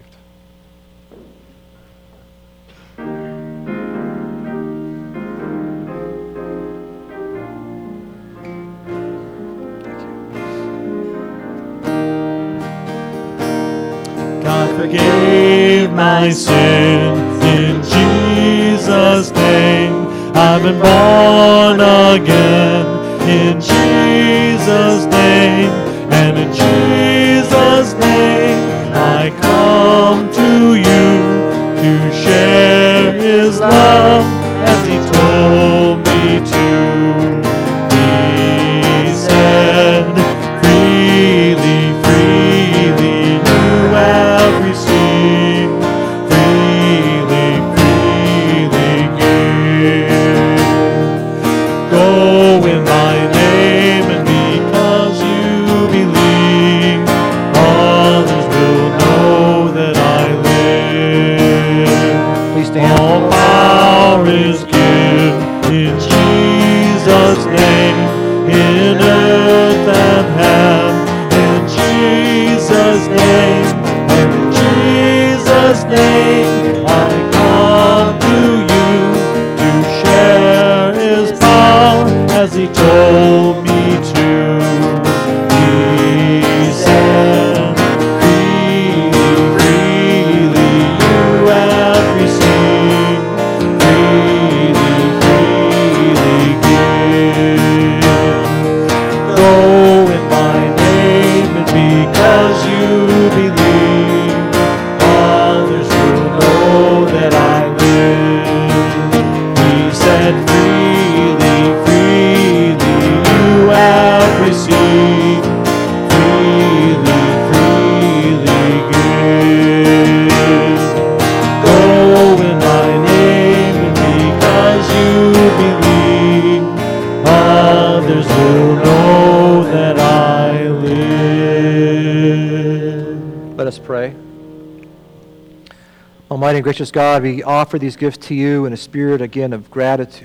God forgave my sin in Jesus' name. I've been born again in Jesus' name. And in Jesus' name I come to you to share His love as He told me to. He said, freely, freely you have received, freely, freely give. Go in my name, and because you believe, others will know that I live. Please stand. All power is given in Jesus' name, in earth and heaven, in Jesus' name, and in Jesus' name I come to you to share His power as He told me to. He said, freely, freely you have received, freely, freely give. Go in my name, and because you believe, others will know that I live. He said, freely, freely you have received, freely, freely give. Go in my name, and because you believe, others will know that I live. Let us pray. Almighty and gracious God, we offer these gifts to you in a spirit, again, of gratitude.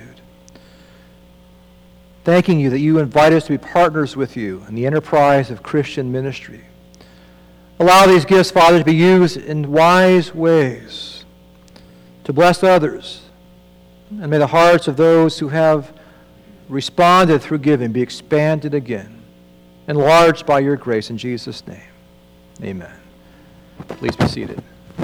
Thanking you that you invite us to be partners with you in the enterprise of Christian ministry. Allow these gifts, Father, to be used in wise ways to bless others. And may the hearts of those who have responded through giving be expanded again, enlarged by your grace in Jesus' name. Amen. Please be seated.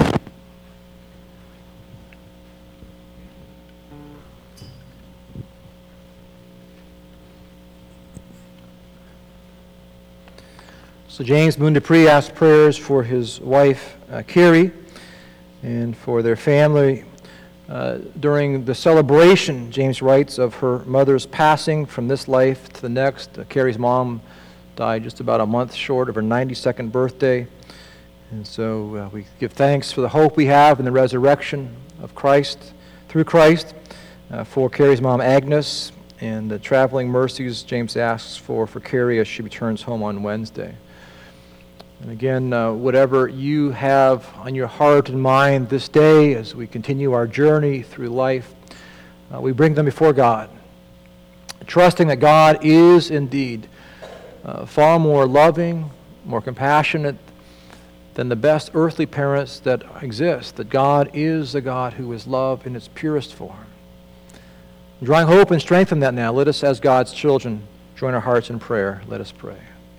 So James Moon Dupree asked prayers for his wife, Carrie, and for their family. During the celebration, James writes, of her mother's passing from this life to the next. Carrie's mom died just about a month short of her 92nd birthday. And so we give thanks for the hope we have in the resurrection of Christ, through Christ, for Carrie's mom, Agnes, and the traveling mercies James asks for Carrie as she returns home on Wednesday. And again, whatever you have on your heart and mind this day as we continue our journey through life, we bring them before God, trusting that God is indeed far more loving, more compassionate than the best earthly parents that exist, that God is a God who is love in its purest form. Drawing hope and strength from that now, let us, as God's children, join our hearts in prayer. Let us pray.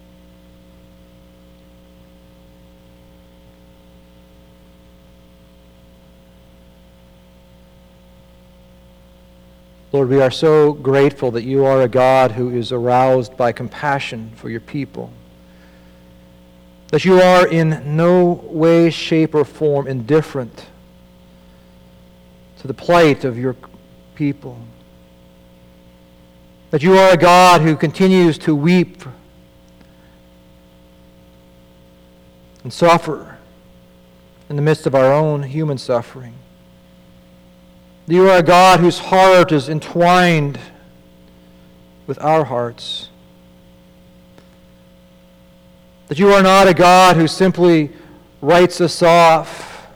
Lord, we are so grateful that you are a God who is aroused by compassion for your people. That you are in no way, shape, or form indifferent to to the plight of your people. That you are a God who continues to weep and suffer in the midst of our own human suffering. That you are a God whose heart is entwined with our hearts. That you are not a God who simply writes us off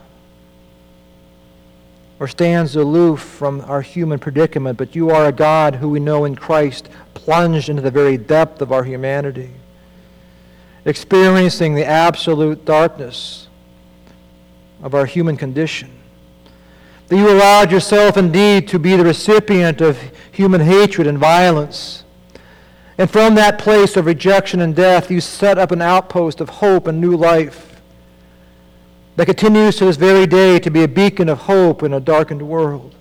or stands aloof from our human predicament, but you are a God who we know in Christ plunged into the very depth of our humanity, experiencing the absolute darkness of our human condition. That you allowed yourself indeed to be the recipient of human hatred and violence. And from that place of rejection and death, you set up an outpost of hope and new life that continues to this very day to be a beacon of hope in a darkened world.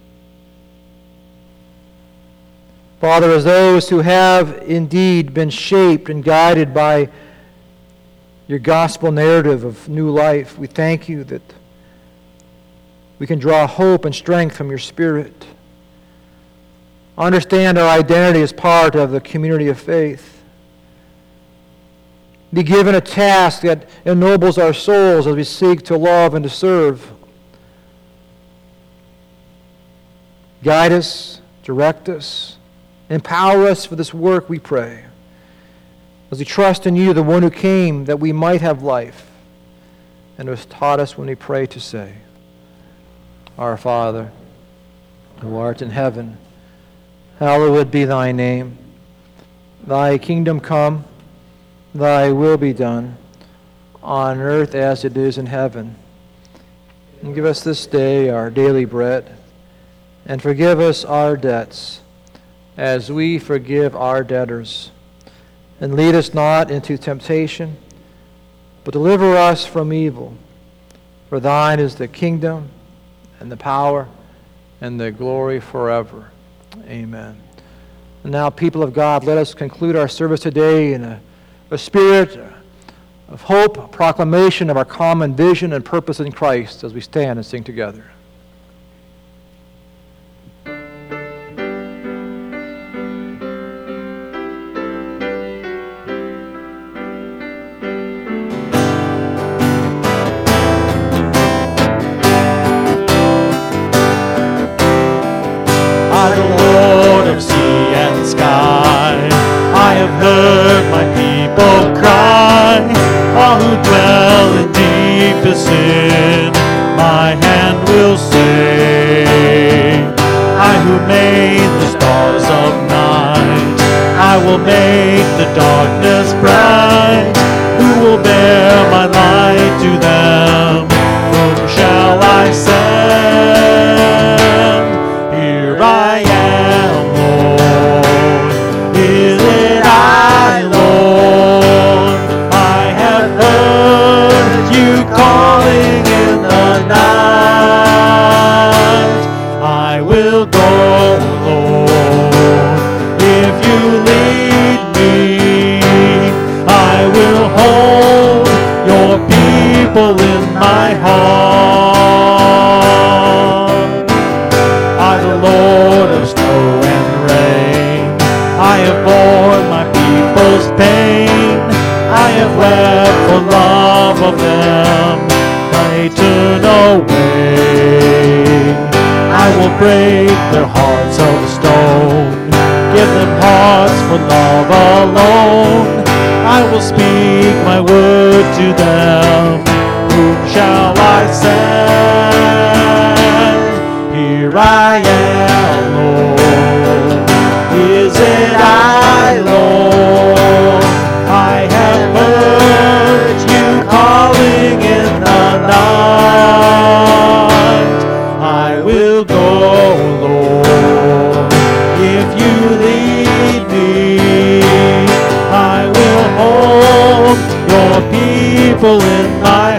Father, as those who have indeed been shaped and guided by your gospel narrative of new life, we thank you that we can draw hope and strength from your Spirit. Understand our identity as part of the community of faith. Be given a task that ennobles our souls as we seek to love and to serve. Guide us, direct us, empower us for this work, we pray, as we trust in you, the one who came that we might have life, and who has taught us when we pray to say, Our Father, who art in heaven, hallowed be thy name. Thy kingdom come, thy will be done, on earth as it is in heaven. And give us this day our daily bread, and forgive us our debts, as we forgive our debtors. And lead us not into temptation, but deliver us from evil. For thine is the kingdom, and the power, and the glory forever. Amen. And now, people of God, let us conclude our service today in a spirit of hope, a proclamation of our common vision and purpose in Christ as we stand and sing together. Heard my people cry, all who dwell in deepest sin, my hand will say, I who made the stars of night, I will make the darkness bright, who will bear my light to them, whom shall I send? Here I am, Lord, is it I, Lord? I have heard you calling in the night. I will go, Lord, if you lead me. I will hold your people in my heart. I, the Lord of snow and rain, I have borne my people's pain. I have wept for love of them. They turn away. I will break their hearts of stone, give them hearts for love alone. I will speak my word to them. Whom shall I send? Here I am, Lord. Is it I, Lord? I have heard you calling in the night. I will go, Lord, if you lead me. I will hold your people in my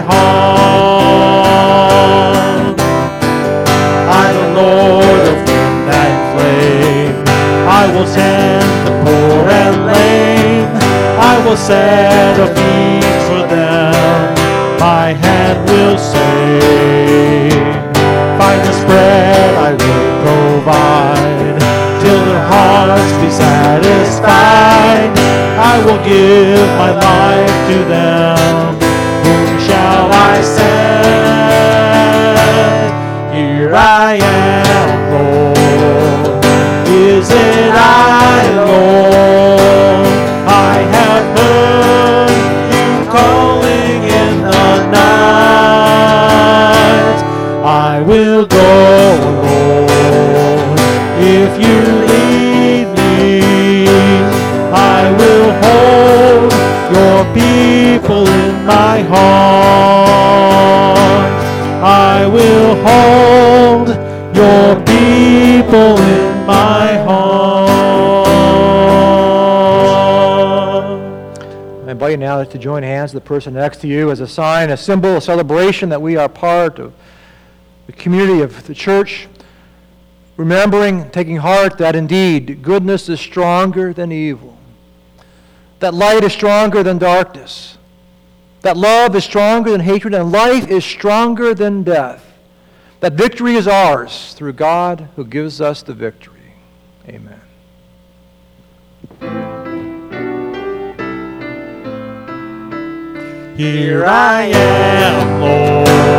heart. I, the Lord of wind and flame, I will tend the poor and lame. I will set a feast for them. My hand will sing. finest bread I will provide. Till their hearts be satisfied, I will give my life to them. Whom shall I send? Here I am, Lord. Is it I, Lord? I have heard you calling in the night. I will go, Lord, if you lead me. I will hold your people in my heart. I will hold your people in my heart. I invite you now to join hands with the person next to you as a sign, a symbol, a celebration that we are part of the community of the church, remembering, taking heart that indeed goodness is stronger than evil, that light is stronger than darkness, that love is stronger than hatred, and life is stronger than death, that victory is ours through God who gives us the victory. Amen. Here I am, Lord.